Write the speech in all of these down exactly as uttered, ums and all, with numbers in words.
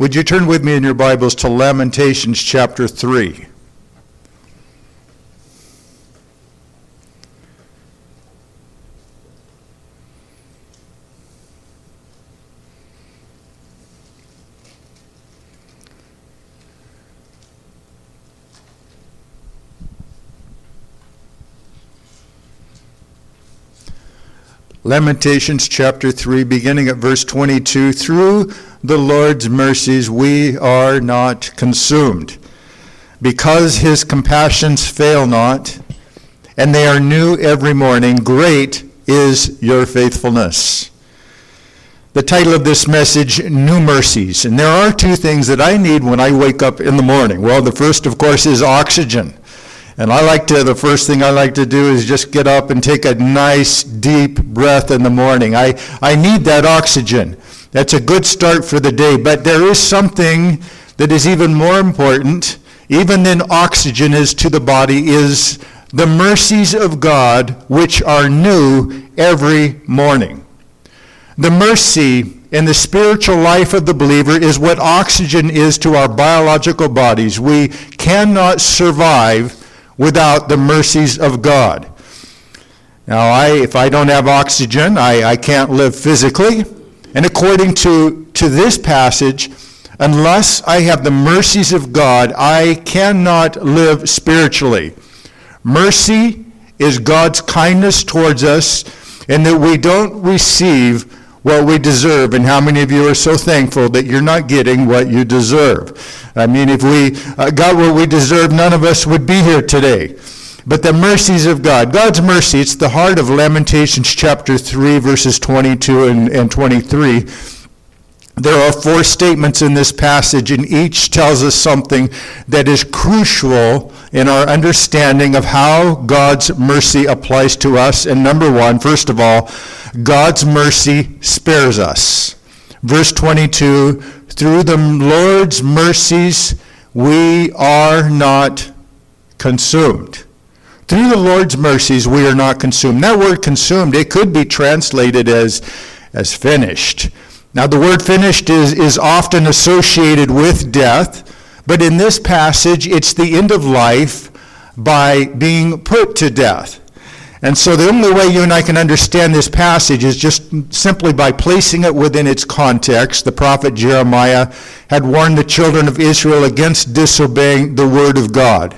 Would you turn with me in your Bibles to Lamentations chapter three? Lamentations chapter three, beginning at verse twenty-two, through the Lord's mercies we are not consumed, because his compassions fail not, and they are new every morning. Great is your faithfulness. The title of this message, New Mercies. And there are two things that I need when I wake up in the morning. Well, the first, of course, is oxygen. And I like to, the first thing I like to do is just get up and take a nice deep breath in the morning. I, I need that oxygen. That's a good start for the day. But there is something that is even more important, even than oxygen is to the body, is the mercies of God, which are new every morning. The mercy in the spiritual life of the believer is what oxygen is to our biological bodies. We cannot survive without the mercies of God. Now, I, if I don't have oxygen, I, I can't live physically. And according to, to this passage, unless I have the mercies of God, I cannot live spiritually. Mercy is God's kindness towards us, and that we don't receive what we deserve. And how many of you are so thankful that you're not getting what you deserve? I mean, if we uh, got what we deserve, none of us would be here today. But the mercies of God, God's mercy, it's the heart of Lamentations chapter three, verses twenty-two and, and twenty-three. There are four statements in this passage, and each tells us something that is crucial in our understanding of how God's mercy applies to us. And number one, first of all, God's mercy spares us. Verse twenty-two, through the Lord's mercies we are not consumed. Through the Lord's mercies we are not consumed. That word consumed, it could be translated as, as finished. Now the word finished is, is often associated with death, but in this passage it's the end of life by being put to death. And so the only way you and I can understand this passage is just simply by placing it within its context. The prophet Jeremiah had warned the children of Israel against disobeying the word of God.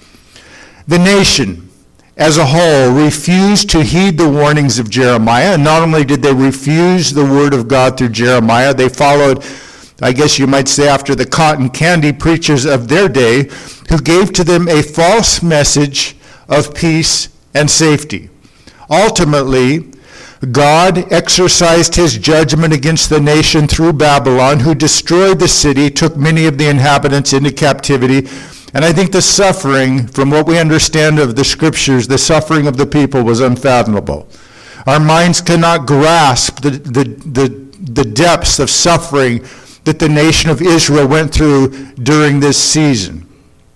The nation as a whole refused to heed the warnings of Jeremiah. And not only did they refuse the word of God through Jeremiah, they followed, I guess you might say, after the cotton candy preachers of their day, who gave to them a false message of peace and safety. Ultimately, God exercised his judgment against the nation through Babylon, who destroyed the city, took many of the inhabitants into captivity. And I think the suffering, from what we understand of the scriptures, the suffering of the people was unfathomable. Our minds cannot grasp the, the, the, the depths of suffering that the nation of Israel went through during this season.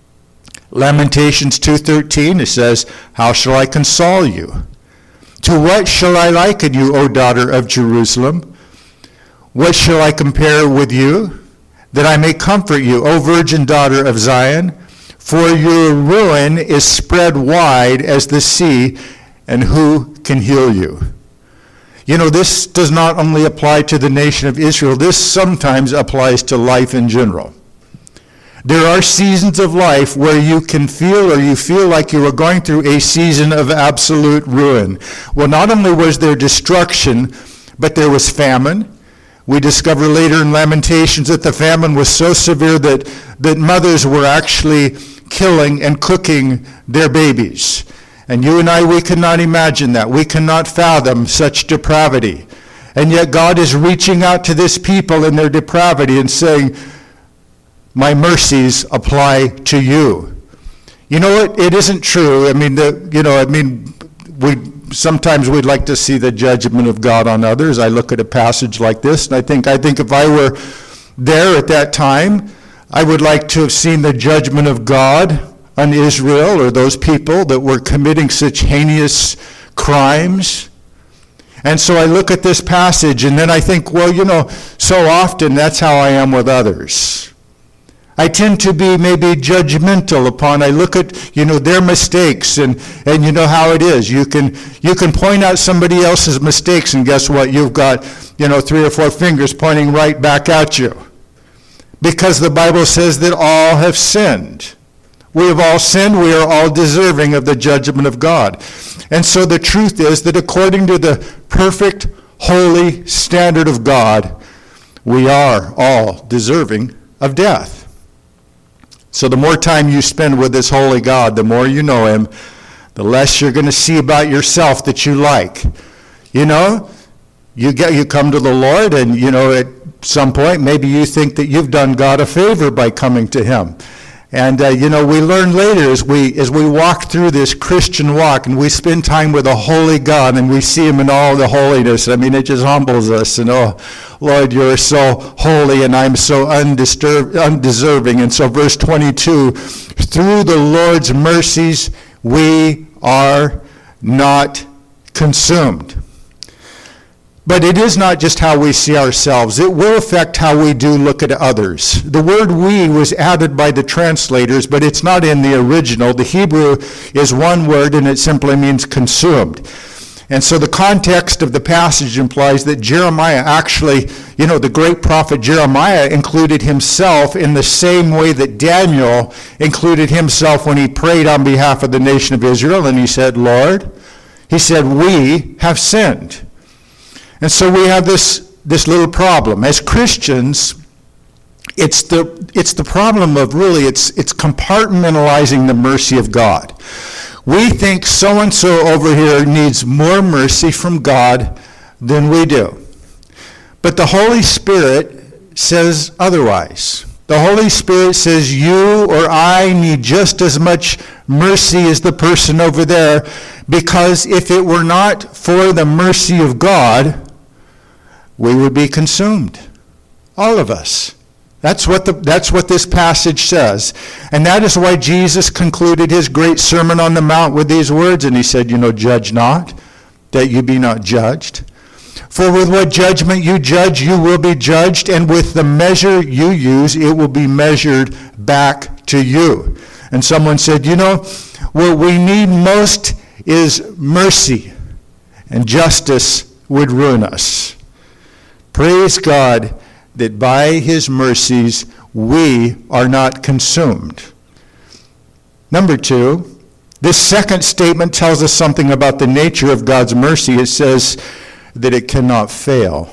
Lamentations two thirteen, it says, how shall I console you? To what shall I liken you, O daughter of Jerusalem? What shall I compare with you, that I may comfort you, O virgin daughter of Zion? For your ruin is spread wide as the sea, and who can heal you? You know, this does not only apply to the nation of Israel, this sometimes applies to life in general. There are seasons of life where you can feel or you feel like you are going through a season of absolute ruin. Well, not only was there destruction, but there was famine. We discover later in Lamentations that the famine was so severe that, that mothers were actually killing and cooking their babies. And you and I, we cannot imagine that. We cannot fathom such depravity. And yet God is reaching out to this people in their depravity and saying, my mercies apply to you. You know what? It isn't true. I mean, the, you know, I mean, we sometimes we'd like to see the judgment of God on others. I look at a passage like this, and I think, I think if I were there at that time, I would like to have seen the judgment of God on Israel or those people that were committing such heinous crimes. And so I look at this passage and then I think, well, you know, so often that's how I am with others. I tend to be maybe judgmental upon, I look at, you know, their mistakes, and, and you know how it is. You can you can point out somebody else's mistakes, and guess what? You've got, you know, three or four fingers pointing right back at you. Because the Bible says that all have sinned. We have all sinned. We are all deserving of the judgment of God. And so the truth is that according to the perfect, holy standard of God, we are all deserving of death. So the more time you spend with this holy God, the more you know him, the less you're going to see about yourself that you like. You know, you get you come to the Lord, and you know at some point maybe you think that you've done God a favor by coming to him. And uh, you know, we learn later as we as we walk through this Christian walk and we spend time with a holy God and we see him in all the holiness. I mean, it just humbles us. And oh, Lord, you're so holy and I'm so undisturbed, undeserving. And so verse twenty-two, through the Lord's mercies we are not consumed. But it is not just how we see ourselves. It will affect how we do look at others. The word we was added by the translators, but it's not in the original. The Hebrew is one word, and it simply means consumed. And so the context of the passage implies that Jeremiah actually, you know, the great prophet Jeremiah included himself in the same way that Daniel included himself when he prayed on behalf of the nation of Israel. And he said, Lord, he said, we have sinned. And so we have this, this little problem. As Christians, it's the it's the problem of really, it's it's compartmentalizing the mercy of God. We think so-and-so over here needs more mercy from God than we do. But the Holy Spirit says otherwise. The Holy Spirit says you or I need just as much mercy as the person over there, because if it were not for the mercy of God, we would be consumed. All of us. That's what the that's what this passage says. And that is why Jesus concluded his great Sermon on the Mount with these words, and he said, you know, judge not, that you be not judged. For with what judgment you judge, you will be judged, and with the measure you use, it will be measured back to you. And someone said, you know, what we need most is mercy, and justice would ruin us. Praise God that by his mercies we are not consumed. Number two, this second statement tells us something about the nature of God's mercy. It says that it cannot fail.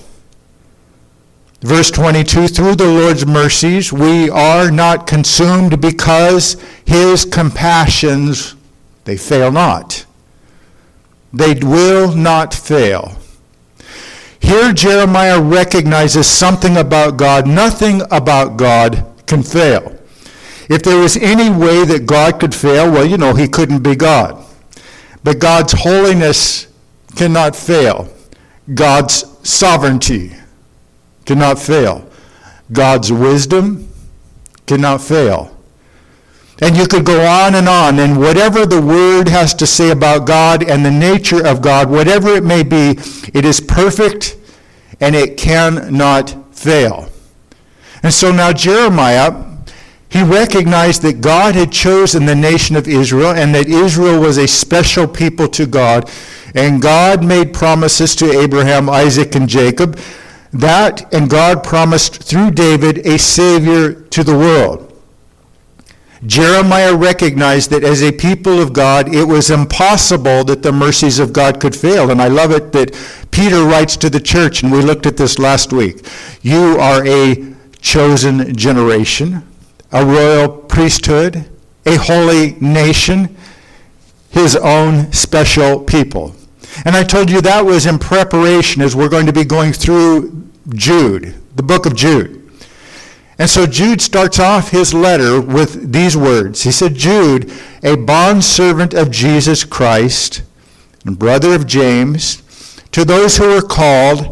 Verse twenty-two, through the Lord's mercies we are not consumed because his compassions, they fail not. They will not fail. Here Jeremiah recognizes something about God. Nothing about God can fail. If there was any way that God could fail, well, you know, he couldn't be God. But God's holiness cannot fail. God's sovereignty cannot fail. God's wisdom cannot fail. And you could go on and on, and whatever the Word has to say about God and the nature of God, whatever it may be, it is perfect and it cannot fail. And so now Jeremiah, he recognized that God had chosen the nation of Israel and that Israel was a special people to God. And God made promises to Abraham, Isaac, and Jacob. That, and God promised through David a Savior to the world. Jeremiah recognized that as a people of God, it was impossible that the mercies of God could fail. And I love it that Peter writes to the church, and we looked at this last week. You are a chosen generation, a royal priesthood, a holy nation, his own special people. And I told you that was in preparation as we're going to be going through Jude, the book of Jude. And so Jude starts off his letter with these words. He said, Jude, a bondservant of Jesus Christ and brother of James, to those who are called,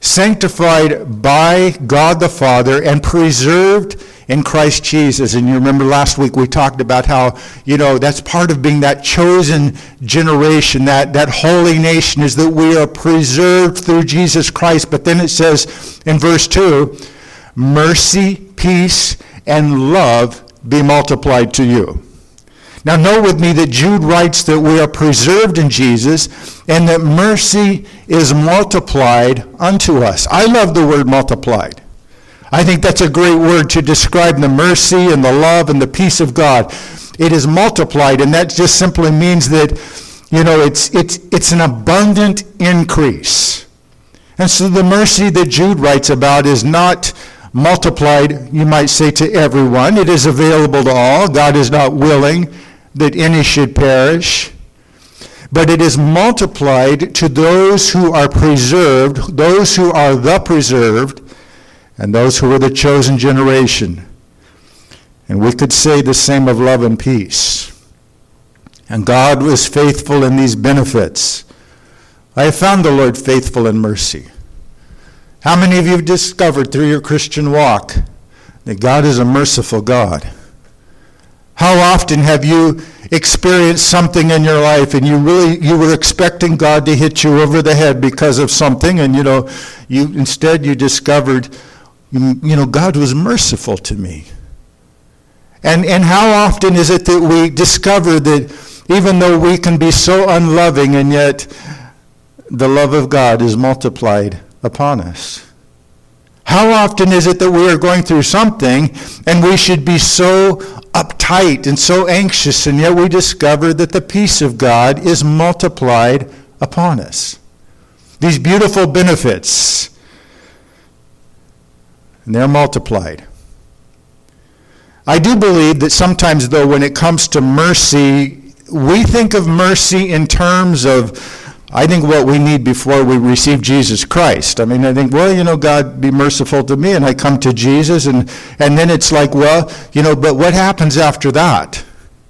sanctified by God the Father, and preserved in Christ Jesus. And you remember last week we talked about how, you know, that's part of being that chosen generation, that, that holy nation, is that we are preserved through Jesus Christ. But then it says in verse two, mercy, peace, and love be multiplied to you. Now note with me that Jude writes that we are preserved in Jesus and that mercy is multiplied unto us. I love the word multiplied. I think that's a great word to describe the mercy and the love and the peace of God. It is multiplied, and that just simply means that, you know, it's it's it's an abundant increase. And so the mercy that Jude writes about is not multiplied, you might say, to everyone. It is available to all. God is not willing that any should perish, but it is multiplied to those who are preserved, those who are the preserved, and those who are the chosen generation. And we could say the same of love and peace. And God was faithful in these benefits. I have found the Lord faithful in mercy. How many of you have discovered through your Christian walk that God is a merciful God? How often have you experienced something in your life and you really you were expecting God to hit you over the head because of something, and you know you instead you discovered you, you know God was merciful to me. And and how often is it that we discover that even though we can be so unloving, and yet the love of God is multiplied upon us? How often is it that we are going through something and we should be so uptight and so anxious, and yet we discover that the peace of God is multiplied upon us? These beautiful benefits, and they're multiplied. I do believe that sometimes, though, when it comes to mercy, we think of mercy in terms of, I think, what we need before we receive Jesus Christ. I mean, I think, well, you know, God, be merciful to me, and I come to Jesus, and, and then it's like, well, you know, but what happens after that?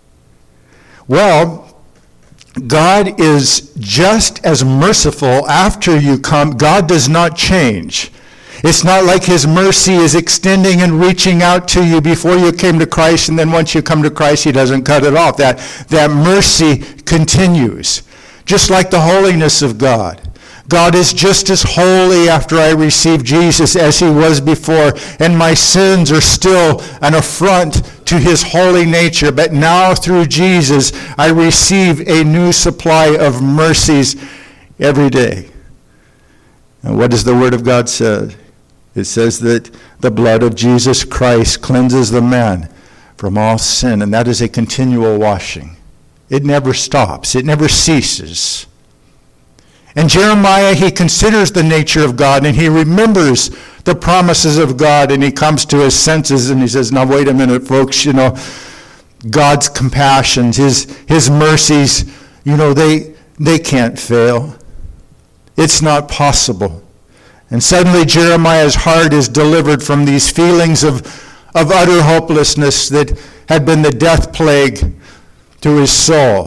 Well, God is just as merciful after you come. God does not change. It's not like his mercy is extending and reaching out to you before you came to Christ, and then once you come to Christ, he doesn't cut it off. That, that mercy continues. Just like the holiness of God. God is just as holy after I receive Jesus as he was before, and my sins are still an affront to his holy nature. But now through Jesus, I receive a new supply of mercies every day. And what does the Word of God say? It says that the blood of Jesus Christ cleanses the man from all sin, and that is a continual washing. It never stops. It never ceases. And Jeremiah, he considers the nature of God, and he remembers the promises of God, and he comes to his senses, and he says, now wait a minute, folks, you know, God's compassions, his his mercies, you know, they they can't fail. It's not possible. And suddenly Jeremiah's heart is delivered from these feelings of, of utter hopelessness that had been the death plague to his soul.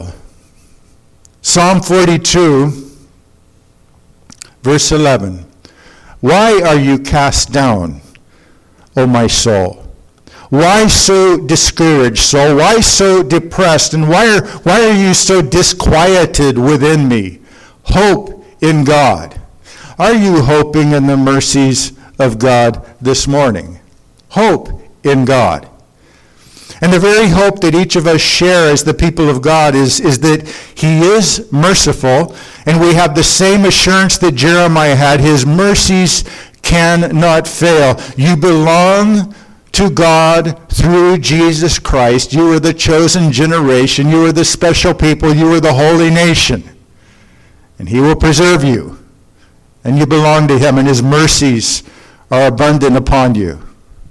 Psalm forty-two, verse eleven. Why are you cast down, O my soul? Why so discouraged, soul? Why so depressed? And why are, why are you so disquieted within me? Hope in God. Are you hoping in the mercies of God this morning? Hope in God. And the very hope that each of us share as the people of God is, is that he is merciful, and we have the same assurance that Jeremiah had. His mercies cannot fail. You belong to God through Jesus Christ. You are the chosen generation. You are the special people. You are the holy nation. And he will preserve you. And you belong to him, and his mercies are abundant upon you.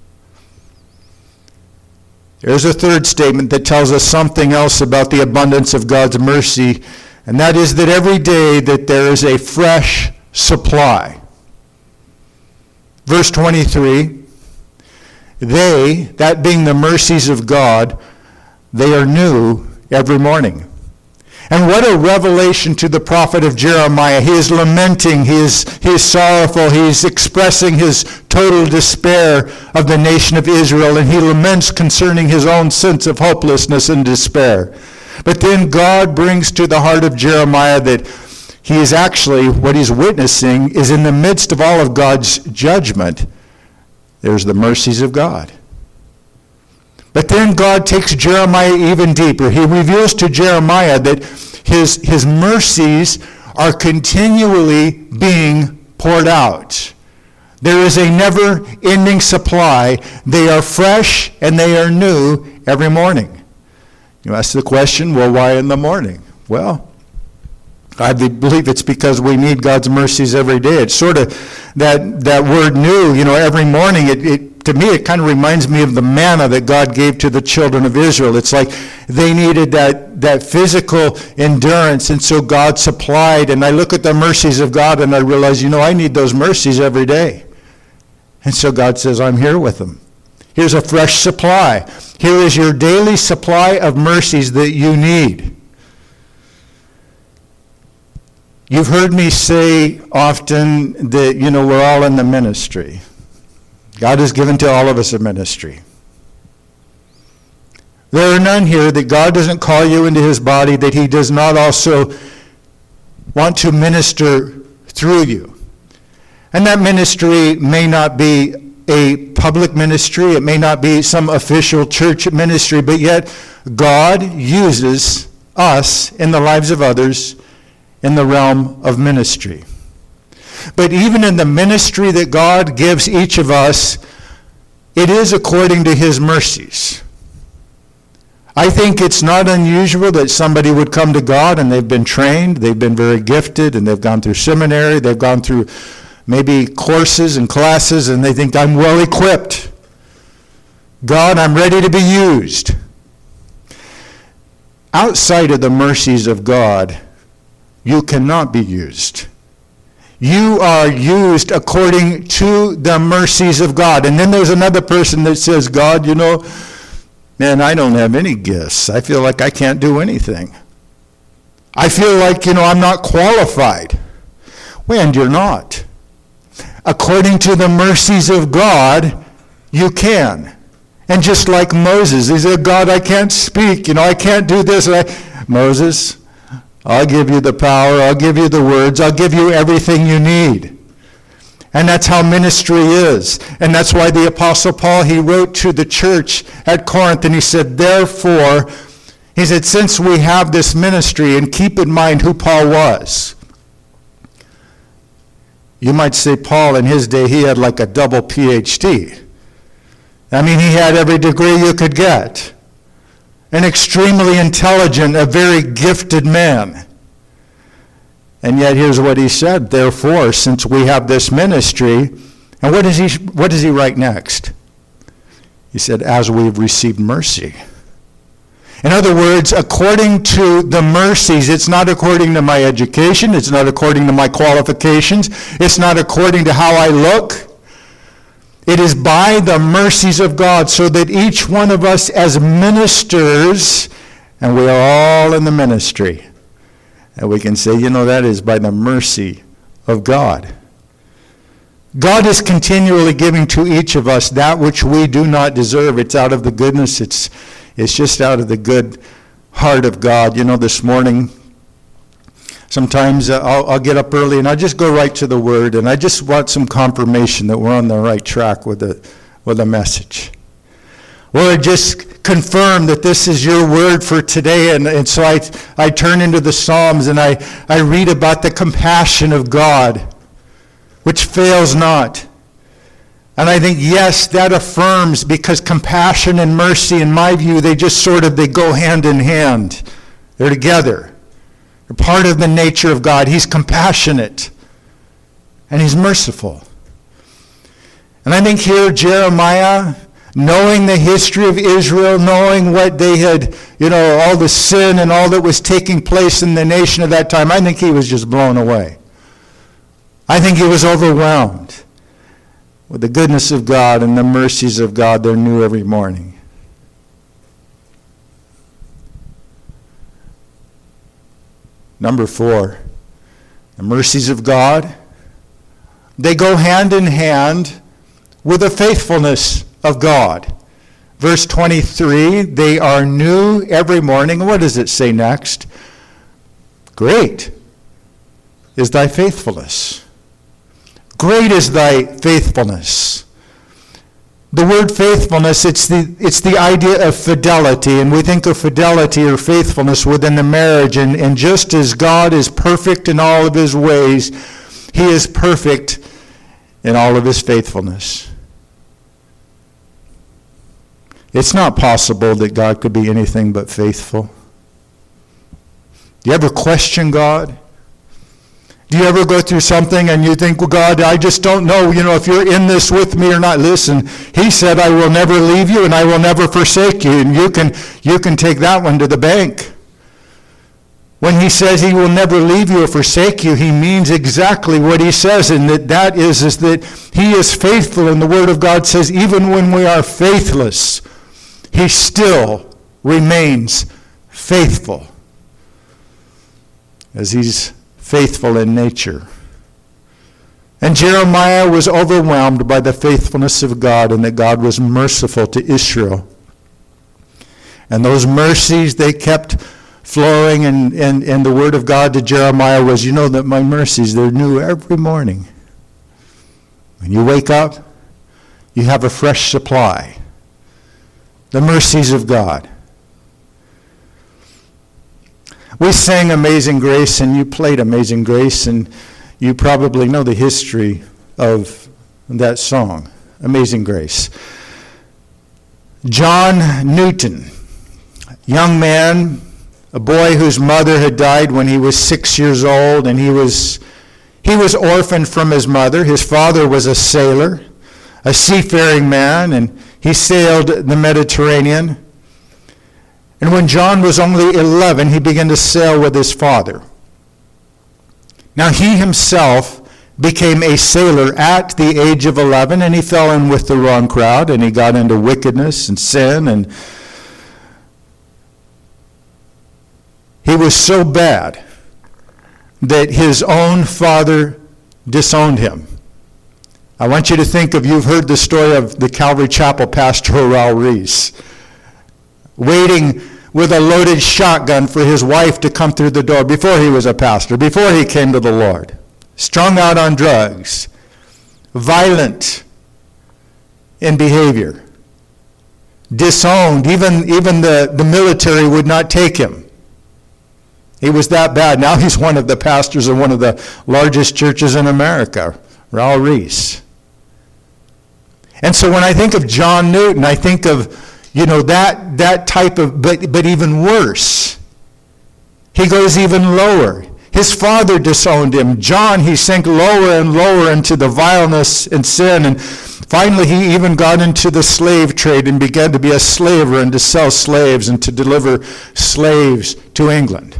There's a third statement that tells us something else about the abundance of God's mercy, and that is that every day that there is a fresh supply. Verse twenty-three, they, that being the mercies of God, they are new every morning. And what a revelation to the prophet of Jeremiah. He is lamenting, he is, he is sorrowful, he is expressing his total despair of the nation of Israel, and he laments concerning his own sense of hopelessness and despair. But then God brings to the heart of Jeremiah that he is actually, what he's witnessing is in the midst of all of God's judgment, there's the mercies of God. But then God takes Jeremiah even deeper. He reveals to Jeremiah that his, his mercies are continually being poured out. There is a never-ending supply. They are fresh and they are new every morning. You ask the question, well, why in the morning? Well, I believe it's because we need God's mercies every day. It's sort of that, that word new, you know, every morning, it, it to me, it kind of reminds me of the manna that God gave to the children of Israel. It's like they needed that, that physical endurance, and so God supplied. And I look at the mercies of God, and I realize, you know, I need those mercies every day. And so God says, I'm here with them. Here's a fresh supply. Here is your daily supply of mercies that you need. You've heard me say often that, you know, we're all in the ministry. God has given to all of us a ministry. There are none here that God doesn't call you into his body, that he does not also want to minister through you. And that ministry may not be a public ministry, it may not be some official church ministry, but yet God uses us in the lives of others in the realm of ministry. But even in the ministry that God gives each of us, it is according to his mercies. I think it's not unusual that somebody would come to God and they've been trained, they've been very gifted, and they've gone through seminary, they've gone through maybe courses and classes, and they think, I'm well equipped. God, I'm ready to be used. Outside of the mercies of God, you cannot be used. You are used according to the mercies of God. And then there's another person that says, God, you know, man, I don't have any gifts. I feel like I can't do anything. I feel like, you know, I'm not qualified. Well, and you're not. According to the mercies of God, you can. And just like Moses, he said, God, I can't speak. You know, I can't do this. I, Moses, I'll give you the power, I'll give you the words, I'll give you everything you need. And that's how ministry is. And that's why the Apostle Paul, he wrote to the church at Corinth, and he said, therefore, he said, since we have this ministry, and keep in mind who Paul was. You might say Paul in his day, he had like a double P H D. I mean, he had every degree you could get. An extremely intelligent, a very gifted man. And yet here's what he said, therefore, since we have this ministry, and what does he, what does he write next? He said, as we've received mercy. In other words, according to the mercies, it's not according to my education, it's not according to my qualifications, it's not according to how I look. It is by the mercies of God, so that each one of us as ministers, and we are all in the ministry, and we can say, you know, that is by the mercy of God. God is continually giving to each of us that which we do not deserve. It's out of the goodness, it's, it's just out of the good heart of God. You know, this morning, sometimes uh, I'll, I'll get up early and I just go right to the Word, and I just want some confirmation that we're on the right track with the with the message. Lord, just confirm that this is your word for today. And, and so I, I turn into the Psalms and I, I read about the compassion of God, which fails not. And I think, yes, that affirms, because compassion and mercy, in my view, they just sort of, they go hand in hand. They're together. They're part of the nature of God. He's compassionate and he's merciful. And I think here Jeremiah, knowing the history of Israel, knowing what they had, you know, all the sin and all that was taking place in the nation at that time, I think he was just blown away. I think he was overwhelmed with the goodness of God and the mercies of God. They're new every morning. Number four, the mercies of God, they go hand in hand with the faithfulness of God. Verse twenty-three, they are new every morning. What does it say next? Great is thy faithfulness. Great is thy faithfulness. The word faithfulness, it's the it's the idea of fidelity, and we think of fidelity or faithfulness within the marriage, and, and just as God is perfect in all of his ways, he is perfect in all of his faithfulness. It's not possible that God could be anything but faithful. Do you ever question God? Do you ever go through something and you think, well, God, I just don't know, you know, if you're in this with me or not. Listen, he said, I will never leave you and I will never forsake you. And you can, you can take that one to the bank. When he says he will never leave you or forsake you, he means exactly what he says. And that, that is, is that he is faithful. And the word of God says, even when we are faithless, he still remains faithful. As he's faithful in nature. And Jeremiah was overwhelmed by the faithfulness of God, and that God was merciful to Israel. And those mercies, they kept flowing, and, and, and the word of God to Jeremiah was, you know that my mercies, they're new every morning. When you wake up, you have a fresh supply. The mercies of God. We sang Amazing Grace, and you played Amazing Grace, and you probably know the history of that song, Amazing Grace. John Newton, young man, a boy whose mother had died when he was six years old, and he was he was orphaned from his mother. His father was a sailor, a seafaring man, and he sailed the Mediterranean. And when John was only eleven, he began to sail with his father. Now he himself became a sailor at the age of eleven, and he fell in with the wrong crowd, and he got into wickedness and sin, and he was so bad that his own father disowned him. I want you to think of, you've heard the story of the Calvary Chapel pastor, Raul Reese, waiting with a loaded shotgun for his wife to come through the door before he was a pastor, before he came to the Lord. Strung out on drugs, violent in behavior, disowned. Even, even the, the military would not take him. He was that bad. Now he's one of the pastors of one of the largest churches in America, Raul Reese. And so when I think of John Newton, I think of, you know, that that type of, but but even worse. He goes even lower. His father disowned him. John, he sank lower and lower into the vileness and sin, and finally he even got into the slave trade and began to be a slaver and to sell slaves and to deliver slaves to England.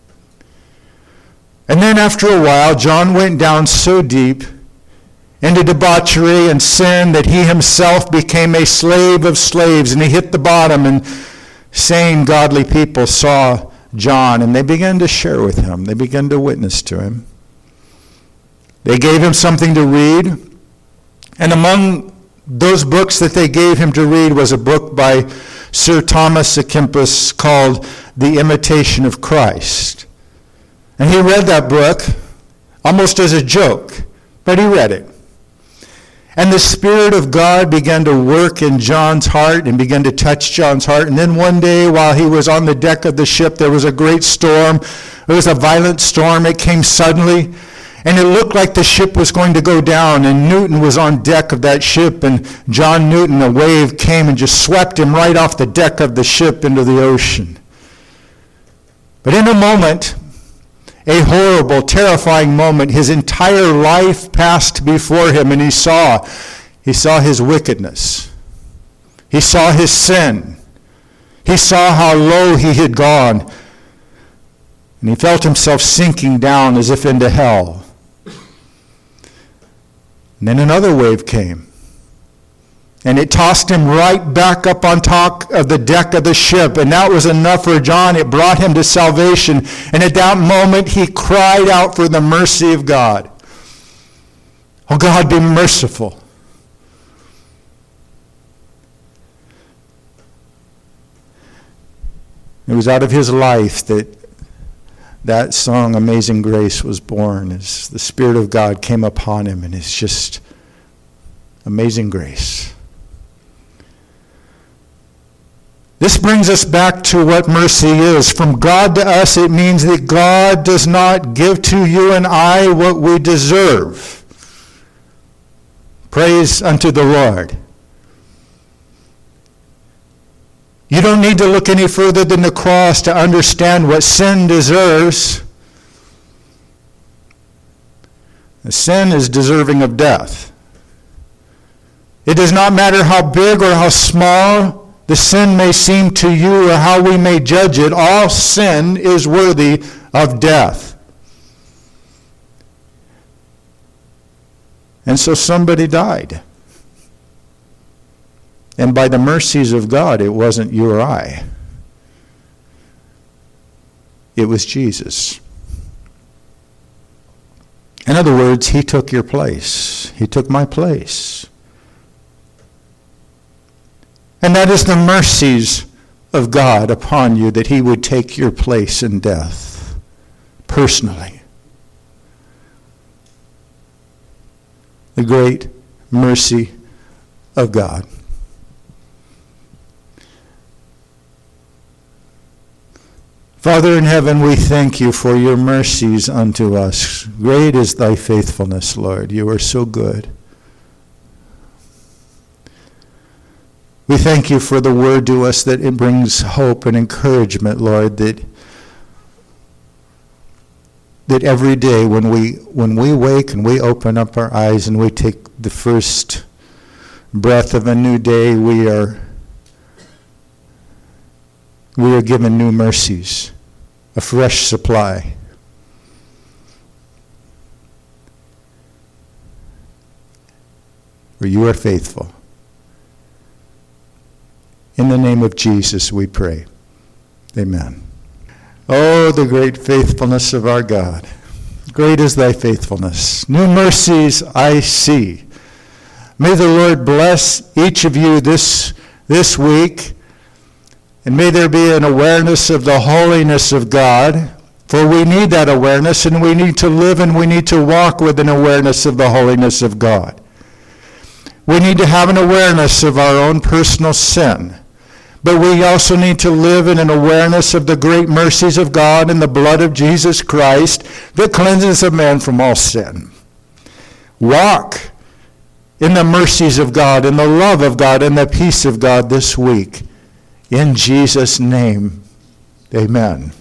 And then after a while, John went down so deep into debauchery and sin that he himself became a slave of slaves, and he hit the bottom, and sane, godly people saw John, and they began to share with him. They began to witness to him. They gave him something to read, and among those books that they gave him to read was a book by Sir Thomas à Kempis called The Imitation of Christ. And he read that book almost as a joke, but he read it. And the Spirit of God began to work in John's heart and began to touch John's heart. And then one day, while he was on the deck of the ship, there was a great storm. It was a violent storm. It came suddenly. And it looked like the ship was going to go down. And Newton was on deck of that ship. And John Newton, a wave came and just swept him right off the deck of the ship into the ocean. But in a moment, a horrible, terrifying moment, his entire life passed before him, and he saw, he saw his wickedness. He saw his sin. He saw how low he had gone. And he felt himself sinking down as if into hell. And then another wave came. And it tossed him right back up on top of the deck of the ship. And that was enough for John. It brought him to salvation. And at that moment, he cried out for the mercy of God. Oh, God, be merciful. It was out of his life that that song, Amazing Grace, was born, as the Spirit of God came upon him, and it's just amazing grace. This brings us back to what mercy is. From God to us, it means that God does not give to you and I what we deserve. Praise unto the Lord. You don't need to look any further than the cross to understand what sin deserves. Sin is deserving of death. It does not matter how big or how small the sin may seem to you or how we may judge it. All sin is worthy of death. And so somebody died. And by the mercies of God, it wasn't you or I. It was Jesus. In other words, he took your place. He took my place. And that is the mercies of God upon you, that he would take your place in death, personally. The great mercy of God. Father in heaven, we thank you for your mercies unto us. Great is thy faithfulness, Lord. You are so good. We thank you for the word to us that it brings hope and encouragement, Lord, that that every day when we when we wake and we open up our eyes and we take the first breath of a new day, we are we are given new mercies, a fresh supply. For you are faithful. In the name of Jesus we pray. Amen. Oh, the great faithfulness of our God. Great is thy faithfulness. New mercies I see. May the Lord bless each of you this, this week. And may there be an awareness of the holiness of God, for we need that awareness, and we need to live and we need to walk with an awareness of the holiness of God. We need to have an awareness of our own personal sin, but we also need to live in an awareness of the great mercies of God and the blood of Jesus Christ that cleanses a man from all sin. Walk in the mercies of God, in the love of God, and the peace of God this week. In Jesus' name, amen.